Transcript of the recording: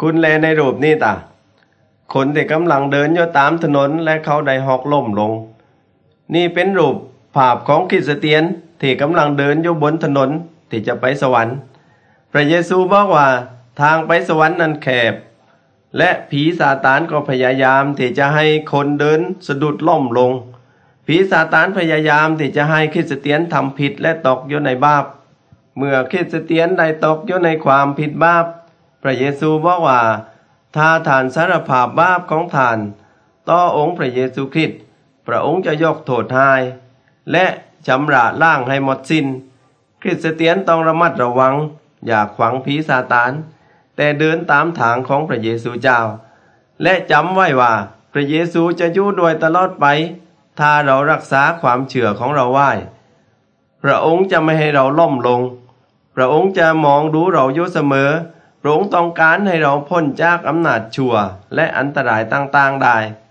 คุณแลในรูปนี้ตาคนที่กำลังเดินอยู่ตามถนนและเขาได้หอกล้มลงนี่เป็นรูปภาพของคริสเตียนที่กำลังเดินอยู่บนถนนที่จะไปสวรรค์พระเยซูบอกว่าทางไปสวรรค์นั้นแคบและผีซาตานก็พยายามที่จะให้คนเดินสะดุดล้มลงผีซาตานพยายามที่จะให้คริสเตียนทำผิดและตกอยู่ในบาปเมื่อคริสเตียนได้ตกอยู่ในความผิดบาปพระเยซูบอกว่าถ้าท่านสารภาพบาปของท่านต่อองค์พระเยซูคริสต์พระองค์จะยกโทษให้และชำระล้างให้หมดสิ้นคริสเตียนต้องระมัดระวังอย่าขวางผีซาตานแต่เดินตามทางของพระเยซูเจ้าและจำไว้ว่าพระเยซูจะอยู่ด้วยตลอดไปถ้าเรารักษาความเชื่อของเราไว้พระองค์จะไม่ให้เราล้มลงพระองค์จะมองดูเราอยู่เสมอพระองค์ต้องการให้เราพ้นจากอำนาจชั่วและอันตรายต่างๆได้